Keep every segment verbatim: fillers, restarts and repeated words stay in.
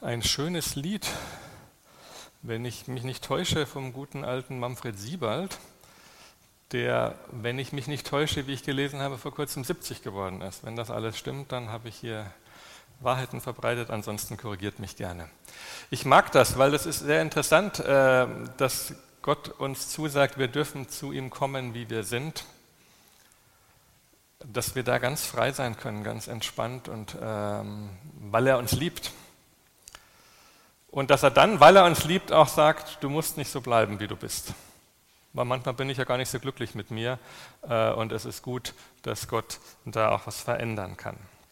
ein schönes Lied, wenn ich mich nicht täusche, vom guten alten Manfred Siebald, der, wenn ich mich nicht täusche, wie ich gelesen habe, vor kurzem siebzig geworden ist. Wenn das alles stimmt, dann habe ich hier Wahrheiten verbreitet, ansonsten korrigiert mich gerne. Ich mag das, weil das ist sehr interessant, dass Gott uns zusagt, wir dürfen zu ihm kommen, wie wir sind, dass wir da ganz frei sein können, ganz entspannt und ähm, weil er uns liebt. Und dass er dann, weil er uns liebt, auch sagt, du musst nicht so bleiben, wie du bist. Weil manchmal bin ich ja gar nicht so glücklich mit mir äh, und es ist gut, dass Gott da auch was verändern kann.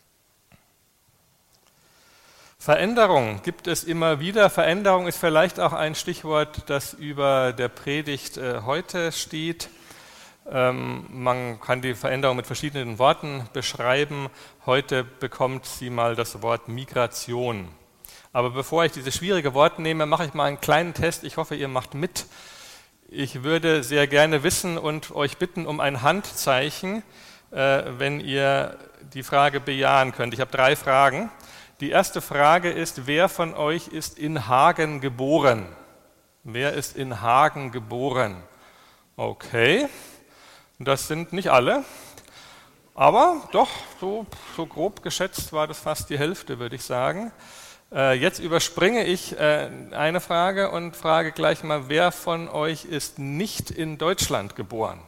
Veränderung gibt es immer wieder. Veränderung ist vielleicht auch ein Stichwort, das über der Predigt äh, heute steht. Ähm, man kann die Veränderung mit verschiedenen Worten beschreiben. Heute bekommt sie mal das Wort Migration. Aber bevor ich dieses schwierige Wort nehme, mache ich mal einen kleinen Test. Ich hoffe, ihr macht mit. Ich würde sehr gerne wissen und euch bitten um ein Handzeichen, äh, wenn ihr die Frage bejahen könnt. Ich habe drei Fragen. Die erste Frage ist, wer von euch ist in Hagen geboren? Wer ist in Hagen geboren? Okay, das sind nicht alle, aber doch, so, so grob geschätzt war das fast die Hälfte, würde ich sagen. Äh, jetzt überspringe ich äh, eine Frage und frage gleich mal, wer von euch ist nicht in Deutschland geboren?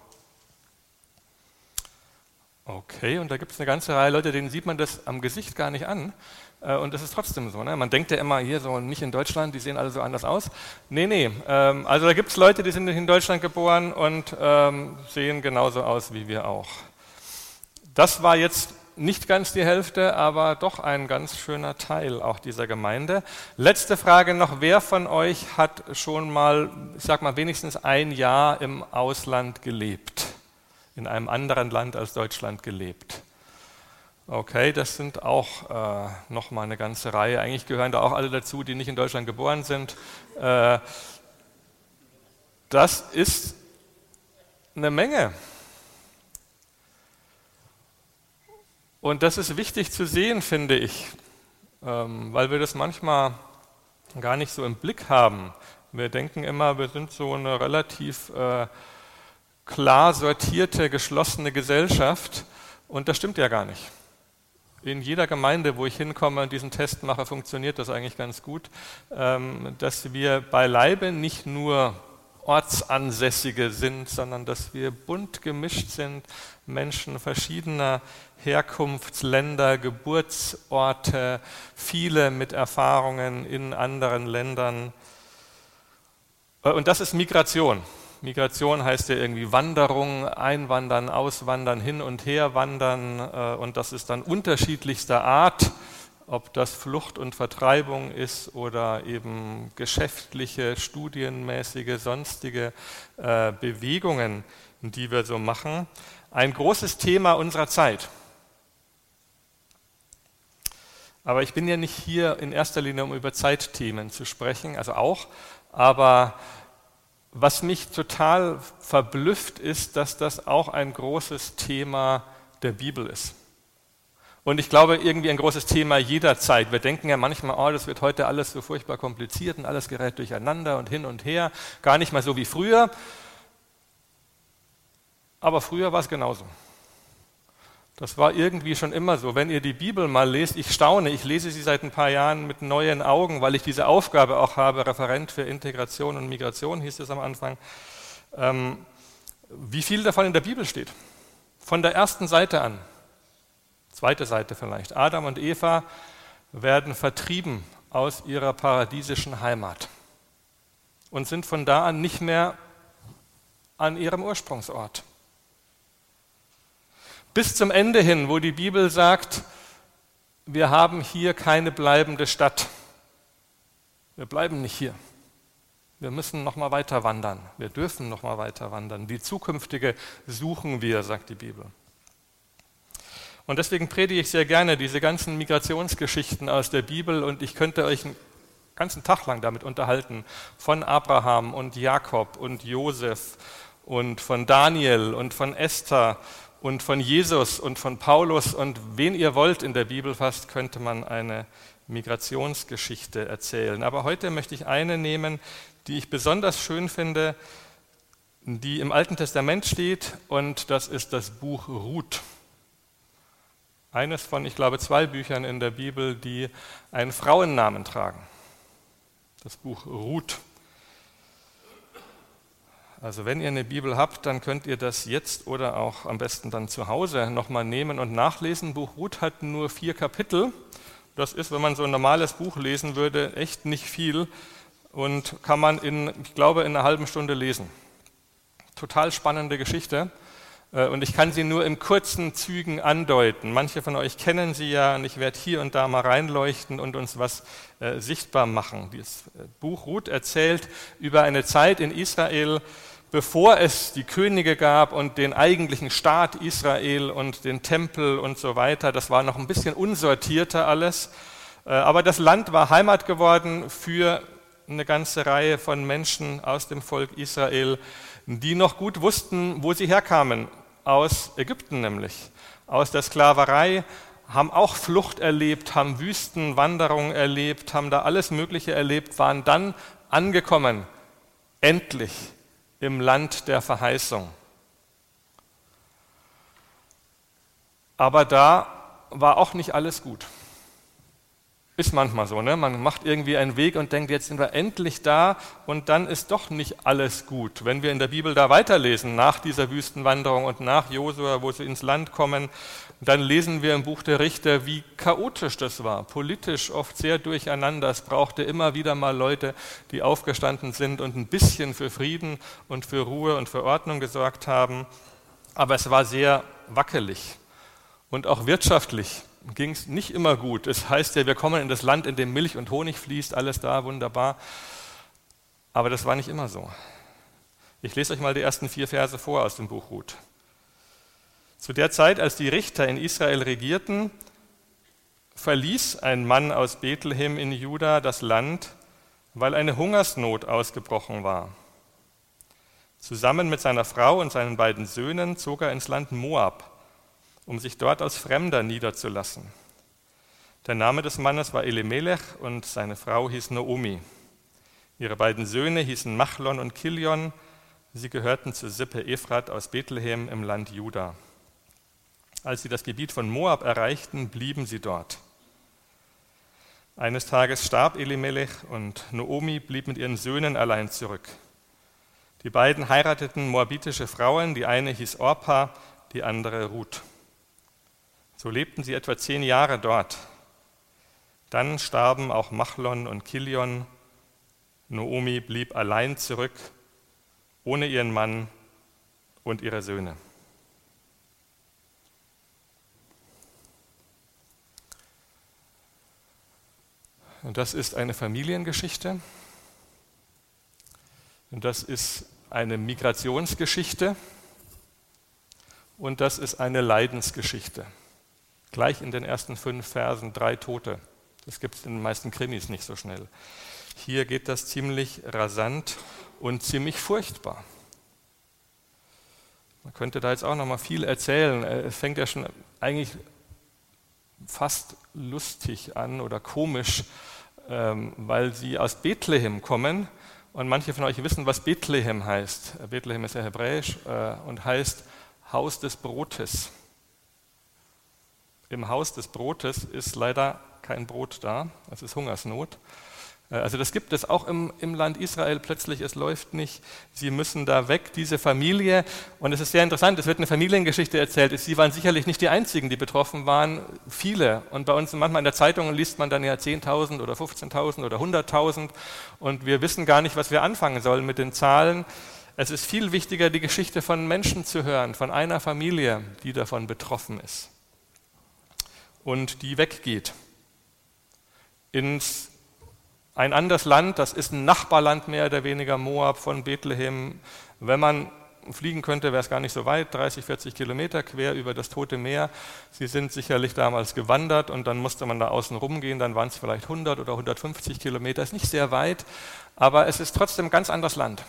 Okay, und da gibt es eine ganze Reihe Leute, denen sieht man das am Gesicht gar nicht an. Und das ist trotzdem so. Ne? Man denkt ja immer, hier so nicht in Deutschland, die sehen alle so anders aus. Nee, nee. Ähm, also da gibt es Leute, die sind nicht in Deutschland geboren und ähm, sehen genauso aus wie wir auch. Das war jetzt nicht ganz die Hälfte, aber doch ein ganz schöner Teil auch dieser Gemeinde. Letzte Frage noch, wer von euch hat schon mal, ich sag mal, wenigstens ein Jahr im Ausland gelebt? In einem anderen Land als Deutschland gelebt? Okay, das sind auch äh, nochmal eine ganze Reihe. Eigentlich gehören da auch alle dazu, die nicht in Deutschland geboren sind. Äh, das ist eine Menge. Und das ist wichtig zu sehen, finde ich, ähm, weil wir das manchmal gar nicht so im Blick haben. Wir denken immer, wir sind so eine relativ äh, klar sortierte, geschlossene Gesellschaft und das stimmt ja gar nicht. In jeder Gemeinde, wo ich hinkomme und diesen Test mache, funktioniert das eigentlich ganz gut, dass wir beileibe nicht nur Ortsansässige sind, sondern dass wir bunt gemischt sind, Menschen verschiedener Herkunftsländer, Geburtsorte, viele mit Erfahrungen in anderen Ländern. Und das ist Migration. Migration heißt ja irgendwie Wanderung, Einwandern, Auswandern, hin und her wandern und das ist dann unterschiedlichster Art, ob das Flucht und Vertreibung ist oder eben geschäftliche, studienmäßige, sonstige äh, Bewegungen, die wir so machen. Ein großes Thema unserer Zeit. Aber ich bin ja nicht hier in erster Linie, um über Zeitthemen zu sprechen, also auch, aber was mich total verblüfft ist, dass das auch ein großes Thema der Bibel ist. Und ich glaube, irgendwie ein großes Thema jeder Zeit. Wir denken ja manchmal, oh, das wird heute alles so furchtbar kompliziert und alles gerät durcheinander und hin und her. Gar nicht mal so wie früher. Aber früher war es genauso. Das war irgendwie schon immer so. Wenn ihr die Bibel mal lest, ich staune, ich lese sie seit ein paar Jahren mit neuen Augen, weil ich diese Aufgabe auch habe, Referent für Integration und Migration, hieß es am Anfang, ähm, wie viel davon in der Bibel steht. Von der ersten Seite an, zweite Seite vielleicht, Adam und Eva werden vertrieben aus ihrer paradiesischen Heimat und sind von da an nicht mehr an ihrem Ursprungsort. Bis zum Ende hin, wo die Bibel sagt, wir haben hier keine bleibende Stadt. Wir bleiben nicht hier. Wir müssen noch mal weiter wandern. Wir dürfen noch mal weiter wandern. Die zukünftige suchen wir, sagt die Bibel. Und deswegen predige ich sehr gerne diese ganzen Migrationsgeschichten aus der Bibel und ich könnte euch einen ganzen Tag lang damit unterhalten, von Abraham und Jakob und Josef und von Daniel und von Esther und von Jesus und von Paulus und wen ihr wollt in der Bibel fast, könnte man eine Migrationsgeschichte erzählen. Aber heute möchte ich eine nehmen, die ich besonders schön finde, die im Alten Testament steht, und das ist das Buch Ruth. Eines von, ich glaube, zwei Büchern in der Bibel, die einen Frauennamen tragen. Das Buch Ruth. Also wenn ihr eine Bibel habt, dann könnt ihr das jetzt oder auch am besten dann zu Hause nochmal nehmen und nachlesen. Buch Ruth hat nur vier Kapitel. Das ist, wenn man so ein normales Buch lesen würde, echt nicht viel und kann man in, ich glaube, in einer halben Stunde lesen. Total spannende Geschichte und ich kann sie nur in kurzen Zügen andeuten. Manche von euch kennen sie ja und ich werde hier und da mal reinleuchten und uns was äh, sichtbar machen. Dieses Buch Ruth erzählt über eine Zeit in Israel, bevor es die Könige gab und den eigentlichen Staat Israel und den Tempel und so weiter. Das war noch ein bisschen unsortierter alles, äh, aber das Land war Heimat geworden für eine ganze Reihe von Menschen aus dem Volk Israel, die noch gut wussten, wo sie herkamen, aus Ägypten nämlich, aus der Sklaverei, haben auch Flucht erlebt, haben Wüstenwanderung erlebt, haben da alles Mögliche erlebt, waren dann angekommen, endlich im Land der Verheißung. Aber da war auch nicht alles gut. Ist manchmal so, ne? Man macht irgendwie einen Weg und denkt, jetzt sind wir endlich da und dann ist doch nicht alles gut. Wenn wir in der Bibel da weiterlesen, nach dieser Wüstenwanderung und nach Josua, wo sie ins Land kommen, dann lesen wir im Buch der Richter, wie chaotisch das war, politisch oft sehr durcheinander. Es brauchte immer wieder mal Leute, die aufgestanden sind und ein bisschen für Frieden und für Ruhe und für Ordnung gesorgt haben. Aber es war sehr wackelig und auch wirtschaftlich ging es nicht immer gut. Es heißt ja, wir kommen in das Land, in dem Milch und Honig fließt, alles da, wunderbar. Aber das war nicht immer so. Ich lese euch mal die ersten vier Verse vor aus dem Buch Ruth. Zu der Zeit, als die Richter in Israel regierten, verließ ein Mann aus Bethlehem in Juda das Land, weil eine Hungersnot ausgebrochen war. Zusammen mit seiner Frau und seinen beiden Söhnen zog er ins Land Moab, um sich dort als Fremder niederzulassen. Der Name des Mannes war Elimelech und seine Frau hieß Naomi. Ihre beiden Söhne hießen Machlon und Kilion. Sie gehörten zur Sippe Ephrat aus Bethlehem im Land Juda. Als sie das Gebiet von Moab erreichten, blieben sie dort. Eines Tages starb Elimelech und Naomi blieb mit ihren Söhnen allein zurück. Die beiden heirateten moabitische Frauen, die eine hieß Orpa, die andere Ruth. So lebten sie etwa zehn Jahre dort. Dann starben auch Machlon und Kilion. Naomi blieb allein zurück, ohne ihren Mann und ihre Söhne. Und das ist eine Familiengeschichte. Und das ist eine Migrationsgeschichte. Und das ist eine Leidensgeschichte. Gleich in den ersten fünf Versen drei Tote. Das gibt es in den meisten Krimis nicht so schnell. Hier geht das ziemlich rasant und ziemlich furchtbar. Man könnte da jetzt auch noch mal viel erzählen. Es fängt ja schon eigentlich fast lustig an oder komisch, weil sie aus Bethlehem kommen. Und manche von euch wissen, was Bethlehem heißt. Bethlehem ist ja hebräisch und heißt Haus des Brotes. Im Haus des Brotes ist leider kein Brot da, es ist Hungersnot. Also das gibt es auch im, im Land Israel plötzlich, es läuft nicht, sie müssen da weg, diese Familie. Und es ist sehr interessant, es wird eine Familiengeschichte erzählt, sie waren sicherlich nicht die Einzigen, die betroffen waren, viele. Und bei uns manchmal in der Zeitung liest man dann ja zehntausend oder fünfzehntausend oder hunderttausend und wir wissen gar nicht, was wir anfangen sollen mit den Zahlen. Es ist viel wichtiger, die Geschichte von Menschen zu hören, von einer Familie, die davon betroffen ist und die weggeht ins ein anderes Land, das ist ein Nachbarland mehr oder weniger, Moab von Bethlehem. Wenn man fliegen könnte, wäre es gar nicht so weit, dreißig, vierzig Kilometer quer über das Tote Meer. Sie sind sicherlich damals gewandert und dann musste man da außen rumgehen, dann waren es vielleicht hundert oder hundertfünfzig Kilometer, ist nicht sehr weit, aber es ist trotzdem ein ganz anderes Land.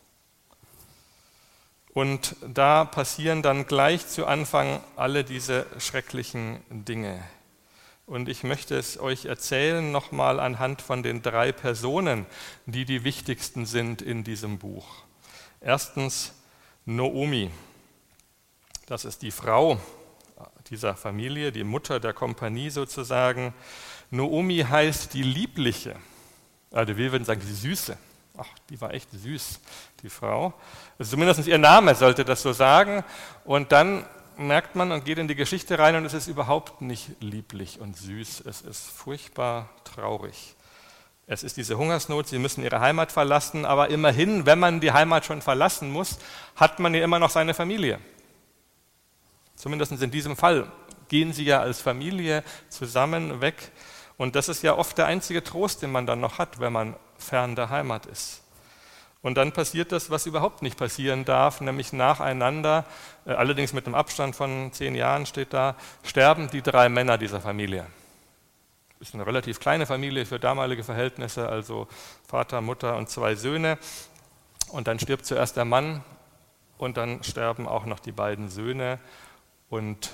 Und da passieren dann gleich zu Anfang alle diese schrecklichen Dinge. Und ich möchte es euch erzählen nochmal anhand von den drei Personen, die die wichtigsten sind in diesem Buch. Erstens Naomi. Das ist die Frau dieser Familie, die Mutter der Kompanie sozusagen. Naomi heißt die Liebliche. Also wir würden sagen, die Süße. Ach, die war echt süß, die Frau. Also zumindest ihr Name sollte das so sagen. Und dann merkt man und geht in die Geschichte rein und es ist überhaupt nicht lieblich und süß. Es ist furchtbar traurig. Es ist diese Hungersnot, sie müssen ihre Heimat verlassen, aber immerhin, wenn man die Heimat schon verlassen muss, hat man ja immer noch seine Familie. Zumindest in diesem Fall gehen sie ja als Familie zusammen weg. Und das ist ja oft der einzige Trost, den man dann noch hat, wenn man fern der Heimat ist. Und dann passiert das, was überhaupt nicht passieren darf, nämlich nacheinander, äh, allerdings mit einem Abstand von zehn Jahren steht da, sterben die drei Männer dieser Familie. Das ist eine relativ kleine Familie für damalige Verhältnisse, also Vater, Mutter und zwei Söhne. Und dann stirbt zuerst der Mann und dann sterben auch noch die beiden Söhne. Und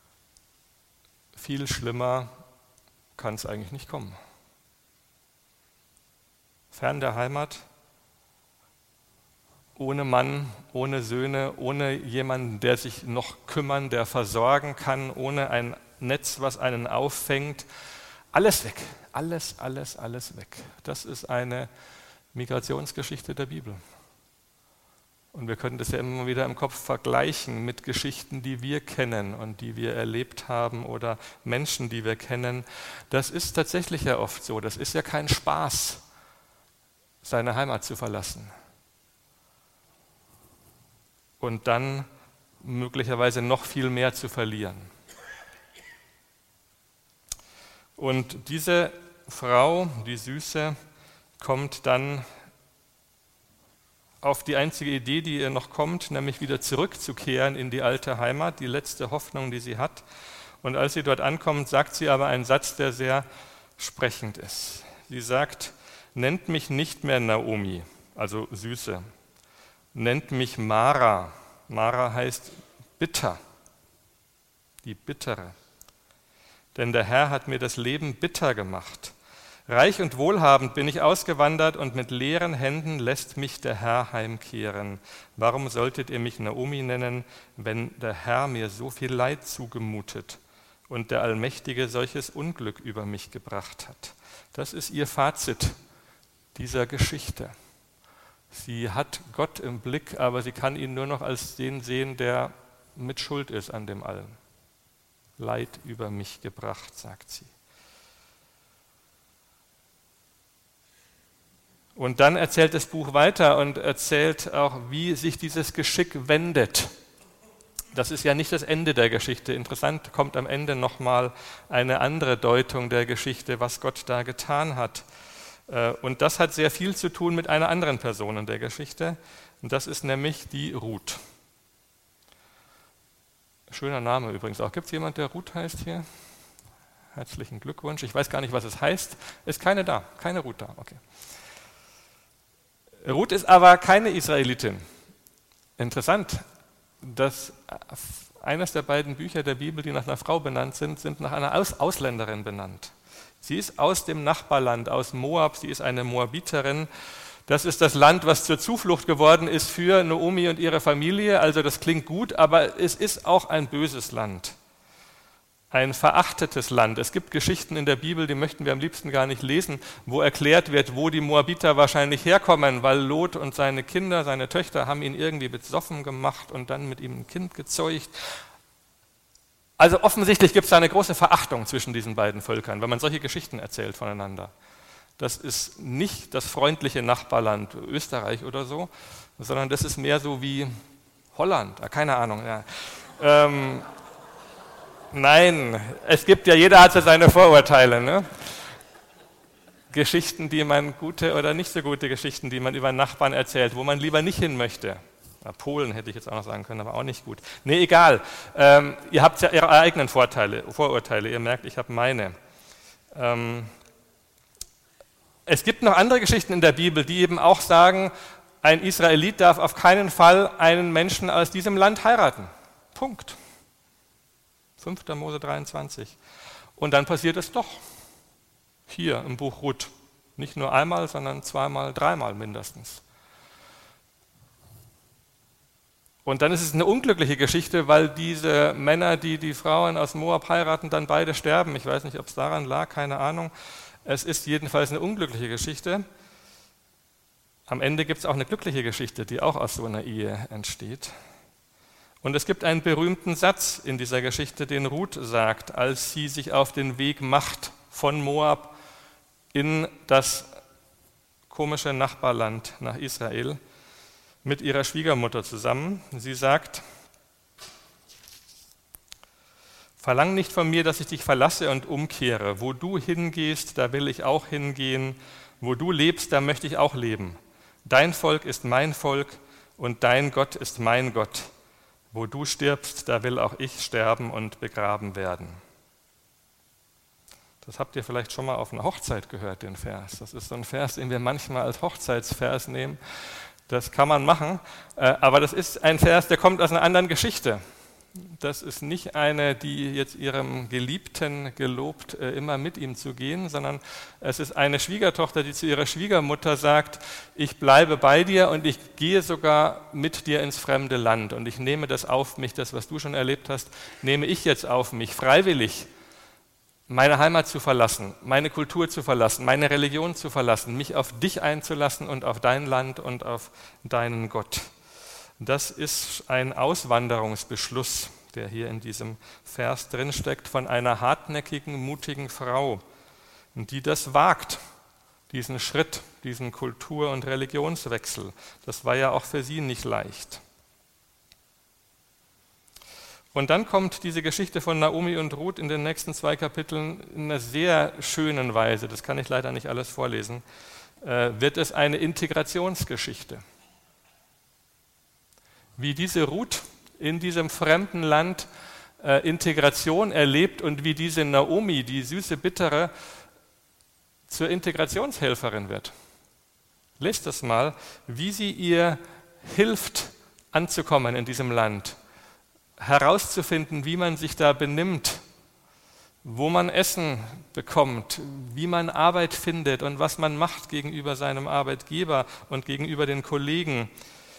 viel schlimmer kann es eigentlich nicht kommen. Fern der Heimat, ohne Mann, ohne Söhne, ohne jemanden, der sich noch kümmern, der versorgen kann, ohne ein Netz, was einen auffängt. Alles weg, alles, alles, alles weg. Das ist eine Migrationsgeschichte der Bibel. Und wir können das ja immer wieder im Kopf vergleichen mit Geschichten, die wir kennen und die wir erlebt haben oder Menschen, die wir kennen. Das ist tatsächlich ja oft so. Das ist ja kein Spaß, seine Heimat zu verlassen. Und dann möglicherweise noch viel mehr zu verlieren. Und diese Frau, die Süße, kommt dann auf die einzige Idee, die ihr noch kommt, nämlich wieder zurückzukehren in die alte Heimat, die letzte Hoffnung, die sie hat. Und als sie dort ankommt, sagt sie aber einen Satz, der sehr sprechend ist. Sie sagt, nennt mich nicht mehr Naomi, also Süße, nennt mich Mara. Mara heißt bitter, die Bittere. Denn der Herr hat mir das Leben bitter gemacht. Reich und wohlhabend bin ich ausgewandert und mit leeren Händen lässt mich der Herr heimkehren. Warum solltet ihr mich Naomi nennen, wenn der Herr mir so viel Leid zugemutet und der Allmächtige solches Unglück über mich gebracht hat? Das ist ihr Fazit dieser Geschichte. Sie hat Gott im Blick, aber sie kann ihn nur noch als den sehen, der mit Schuld ist an dem Allen. Leid über mich gebracht, sagt sie. Und dann erzählt das Buch weiter und erzählt auch, wie sich dieses Geschick wendet. Das ist ja nicht das Ende der Geschichte. Interessant, kommt am Ende nochmal eine andere Deutung der Geschichte, was Gott da getan hat. Und das hat sehr viel zu tun mit einer anderen Person in der Geschichte. Und das ist nämlich die Ruth. Schöner Name übrigens auch. Gibt es jemanden, der Ruth heißt hier? Herzlichen Glückwunsch. Ich weiß gar nicht, was es heißt. Ist keine da, keine Ruth da. Okay. Ruth ist aber keine Israelitin. Interessant, dass eines der beiden Bücher der Bibel, die nach einer Frau benannt sind, sind nach einer Aus- Ausländerin benannt. Sie ist aus dem Nachbarland, aus Moab, sie ist eine Moabiterin. Das ist das Land, was zur Zuflucht geworden ist für Naomi und ihre Familie. Also das klingt gut, aber es ist auch ein böses Land. Ein verachtetes Land. Es gibt Geschichten in der Bibel, die möchten wir am liebsten gar nicht lesen, wo erklärt wird, wo die Moabiter wahrscheinlich herkommen, weil Lot und seine Kinder, seine Töchter haben ihn irgendwie besoffen gemacht und dann mit ihm ein Kind gezeugt. Also offensichtlich gibt es da eine große Verachtung zwischen diesen beiden Völkern, wenn man solche Geschichten erzählt voneinander. Das ist nicht das freundliche Nachbarland Österreich oder so, sondern das ist mehr so wie Holland, keine Ahnung. Ja. Ähm, nein, es gibt ja, jeder hat so seine Vorurteile. Ne? Geschichten, die man, gute oder nicht so gute Geschichten, die man über Nachbarn erzählt, wo man lieber nicht hin möchte. Ja, Polen hätte ich jetzt auch noch sagen können, aber auch nicht gut. Nee, egal. Ähm, ihr habt ja eure eigenen Vorteile, Vorurteile. Ihr merkt, ich habe meine. Ähm, es gibt noch andere Geschichten in der Bibel, die eben auch sagen, ein Israelit darf auf keinen Fall einen Menschen aus diesem Land heiraten. Punkt. fünfter Mose dreiundzwanzig. Und dann passiert es doch. Hier im Buch Ruth. Nicht nur einmal, sondern zweimal, dreimal mindestens. Und dann ist es eine unglückliche Geschichte, weil diese Männer, die die Frauen aus Moab heiraten, dann beide sterben. Ich weiß nicht, ob es daran lag, keine Ahnung. Es ist jedenfalls eine unglückliche Geschichte. Am Ende gibt es auch eine glückliche Geschichte, die auch aus so einer Ehe entsteht. Und es gibt einen berühmten Satz in dieser Geschichte, den Ruth sagt, als sie sich auf den Weg macht von Moab in das komische Nachbarland nach Israel mit ihrer Schwiegermutter zusammen. Sie sagt, verlang nicht von mir, dass ich dich verlasse und umkehre. Wo du hingehst, da will ich auch hingehen. Wo du lebst, da möchte ich auch leben. Dein Volk ist mein Volk und dein Gott ist mein Gott. Wo du stirbst, da will auch ich sterben und begraben werden. Das habt ihr vielleicht schon mal auf einer Hochzeit gehört, den Vers. Das ist so ein Vers, den wir manchmal als Hochzeitsvers nehmen. Das kann man machen, aber das ist ein Vers, der kommt aus einer anderen Geschichte. Das ist nicht eine, die jetzt ihrem Geliebten gelobt, immer mit ihm zu gehen, sondern es ist eine Schwiegertochter, die zu ihrer Schwiegermutter sagt, ich bleibe bei dir und ich gehe sogar mit dir ins fremde Land und ich nehme das auf mich, das, was du schon erlebt hast, nehme ich jetzt auf mich, freiwillig, meine Heimat zu verlassen, meine Kultur zu verlassen, meine Religion zu verlassen, mich auf dich einzulassen und auf dein Land und auf deinen Gott. Das ist ein Auswanderungsbeschluss, der hier in diesem Vers drinsteckt, von einer hartnäckigen, mutigen Frau, die das wagt, diesen Schritt, diesen Kultur- und Religionswechsel. Das war ja auch für sie nicht leicht. Und dann kommt diese Geschichte von Naomi und Ruth in den nächsten zwei Kapiteln in einer sehr schönen Weise, das kann ich leider nicht alles vorlesen, äh, wird es eine Integrationsgeschichte. Wie diese Ruth in diesem fremden Land äh, Integration erlebt und wie diese Naomi, die süße Bittere, zur Integrationshelferin wird. Lest das mal, wie sie ihr hilft, anzukommen in diesem Land, herauszufinden, wie man sich da benimmt, wo man Essen bekommt, wie man Arbeit findet und was man macht gegenüber seinem Arbeitgeber und gegenüber den Kollegen.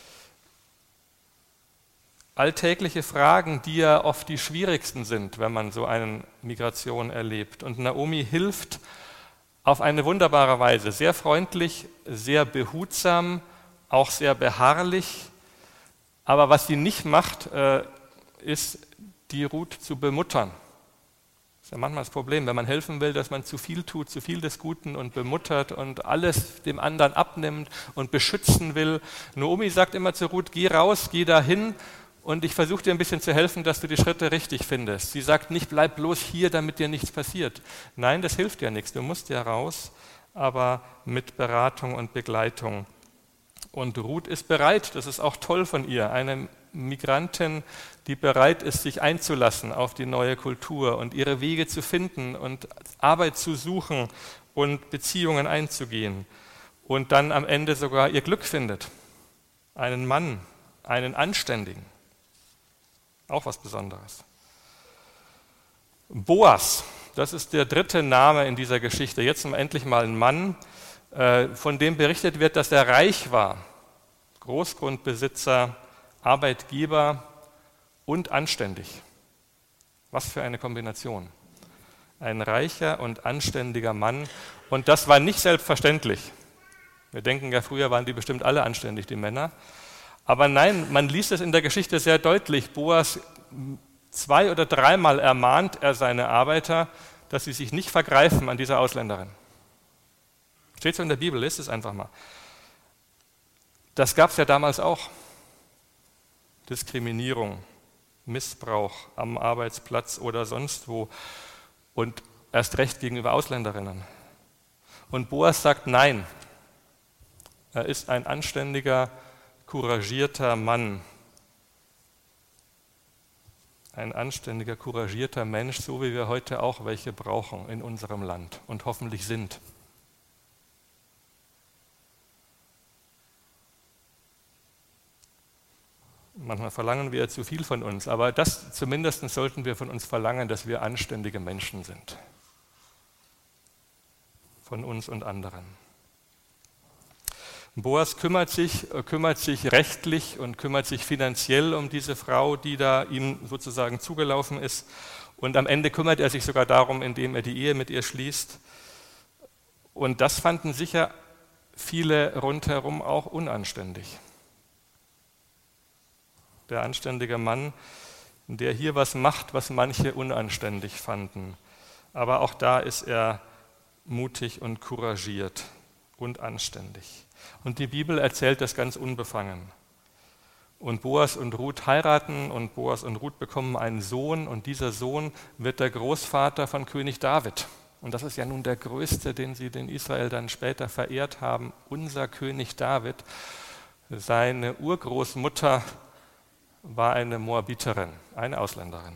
Alltägliche Fragen, die ja oft die schwierigsten sind, wenn man so eine Migration erlebt. Und Naomi hilft auf eine wunderbare Weise, sehr freundlich, sehr behutsam, auch sehr beharrlich. Aber was sie nicht macht, ist, die Ruth zu bemuttern. Das ist ja manchmal das Problem, wenn man helfen will, dass man zu viel tut, zu viel des Guten und bemuttert und alles dem anderen abnimmt und beschützen will. Naomi sagt immer zu Ruth, geh raus, geh dahin und ich versuche dir ein bisschen zu helfen, dass du die Schritte richtig findest. Sie sagt nicht, bleib bloß hier, damit dir nichts passiert. Nein, das hilft dir nichts, du musst ja raus, aber mit Beratung und Begleitung. Und Ruth ist bereit, das ist auch toll von ihr, eine Migrantin, die bereit ist, sich einzulassen auf die neue Kultur und ihre Wege zu finden und Arbeit zu suchen und Beziehungen einzugehen und dann am Ende sogar ihr Glück findet. Einen Mann, einen Anständigen. Auch was Besonderes. Boas, das ist der dritte Name in dieser Geschichte. Jetzt endlich mal ein Mann, von dem berichtet wird, dass er reich war. Großgrundbesitzer, Arbeitgeber und anständig. Was für eine Kombination. Ein reicher und anständiger Mann. Und das war nicht selbstverständlich. Wir denken ja, früher waren die bestimmt alle anständig, die Männer. Aber nein, man liest es in der Geschichte sehr deutlich. Boas, zwei- oder dreimal ermahnt er seine Arbeiter, dass sie sich nicht vergreifen an dieser Ausländerin. Steht so in der Bibel, lest es einfach mal. Das gab es ja damals auch. Diskriminierung, Missbrauch am Arbeitsplatz oder sonst wo und erst recht gegenüber Ausländerinnen. Und Boas sagt nein. Er ist ein anständiger, couragierter Mann. Ein anständiger, couragierter Mensch, so wie wir heute auch welche brauchen in unserem Land und hoffentlich sind. Manchmal verlangen wir zu viel von uns, aber das zumindest sollten wir von uns verlangen, dass wir anständige Menschen sind. Von uns und anderen. Boas kümmert sich, kümmert sich rechtlich und kümmert sich finanziell um diese Frau, die da ihm sozusagen zugelaufen ist. Und am Ende kümmert er sich sogar darum, indem er die Ehe mit ihr schließt. Und das fanden sicher viele rundherum auch unanständig. Der anständige Mann, der hier was macht, was manche unanständig fanden. Aber auch da ist er mutig und couragiert und anständig. Und die Bibel erzählt das ganz unbefangen. Und Boas und Ruth heiraten und Boas und Ruth bekommen einen Sohn und dieser Sohn wird der Großvater von König David. Und das ist ja nun der größte, den sie in Israel dann später verehrt haben, unser König David. Seine Urgroßmutter war eine Moabiterin, eine Ausländerin.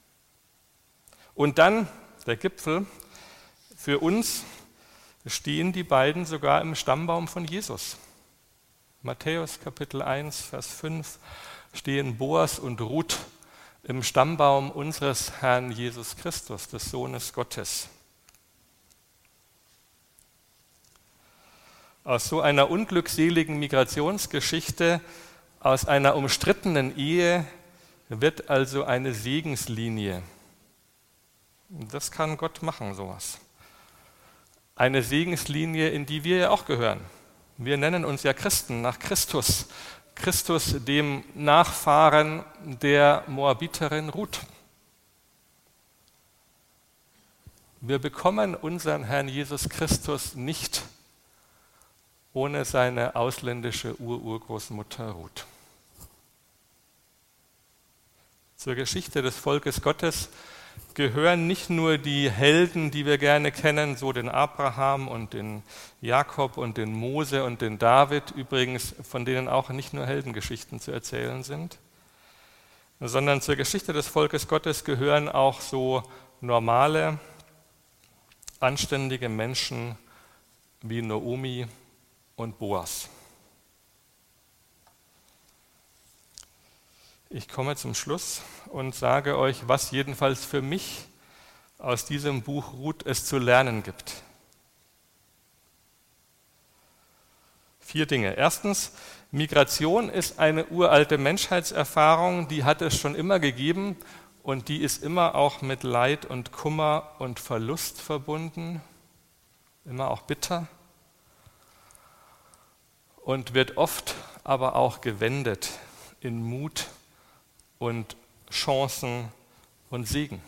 Und dann der Gipfel, für uns stehen die beiden sogar im Stammbaum von Jesus. Matthäus Kapitel eins, Vers fünf stehen Boas und Ruth im Stammbaum unseres Herrn Jesus Christus, des Sohnes Gottes. Aus so einer unglückseligen Migrationsgeschichte, aus einer umstrittenen Ehe wird also eine Segenslinie. Das kann Gott machen, sowas. Eine Segenslinie, in die wir ja auch gehören. Wir nennen uns ja Christen nach Christus. Christus, dem Nachfahren der Moabiterin Ruth. Wir bekommen unseren Herrn Jesus Christus nicht ohne seine ausländische Ururgroßmutter Ruth. Zur Geschichte des Volkes Gottes gehören nicht nur die Helden, die wir gerne kennen, so den Abraham und den Jakob und den Mose und den David, übrigens von denen auch nicht nur Heldengeschichten zu erzählen sind, sondern zur Geschichte des Volkes Gottes gehören auch so normale, anständige Menschen wie Naomi und Boas. Ich komme zum Schluss und sage euch, was jedenfalls für mich aus diesem Buch Ruth es zu lernen gibt. Vier Dinge. Erstens, Migration ist eine uralte Menschheitserfahrung, die hat es schon immer gegeben und die ist immer auch mit Leid und Kummer und Verlust verbunden, immer auch bitter und wird oft aber auch gewendet in Mut und Chancen und Segen.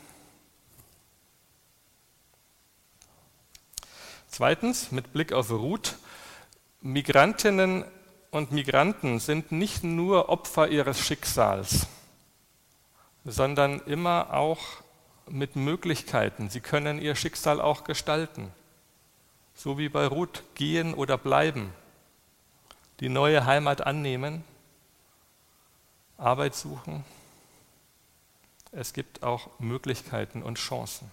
Zweitens, mit Blick auf Ruth, Migrantinnen und Migranten sind nicht nur Opfer ihres Schicksals, sondern immer auch mit Möglichkeiten. Sie können ihr Schicksal auch gestalten, so wie bei Ruth, gehen oder bleiben, die neue Heimat annehmen, Arbeit suchen. Es gibt auch Möglichkeiten und Chancen.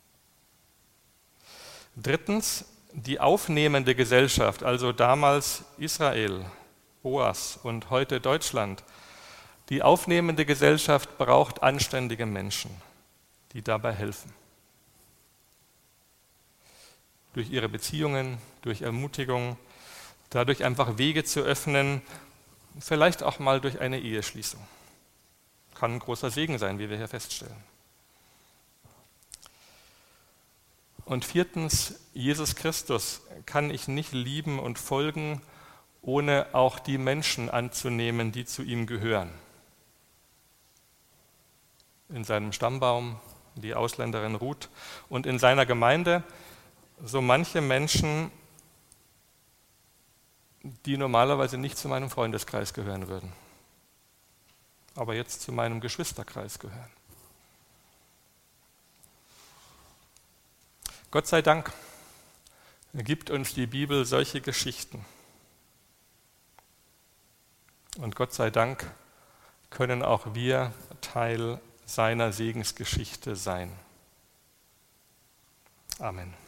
Drittens, die aufnehmende Gesellschaft, also damals Israel, Boas und heute Deutschland. Die aufnehmende Gesellschaft braucht anständige Menschen, die dabei helfen. Durch ihre Beziehungen, durch Ermutigung, dadurch einfach Wege zu öffnen, vielleicht auch mal durch eine Eheschließung. Kann ein großer Segen sein, wie wir hier feststellen. Und viertens, Jesus Christus kann ich nicht lieben und folgen, ohne auch die Menschen anzunehmen, die zu ihm gehören. In seinem Stammbaum, die Ausländerin Ruth, und in seiner Gemeinde so manche Menschen, die normalerweise nicht zu meinem Freundeskreis gehören würden, aber jetzt zu meinem Geschwisterkreis gehören. Gott sei Dank gibt uns die Bibel solche Geschichten. Und Gott sei Dank können auch wir Teil seiner Segensgeschichte sein. Amen.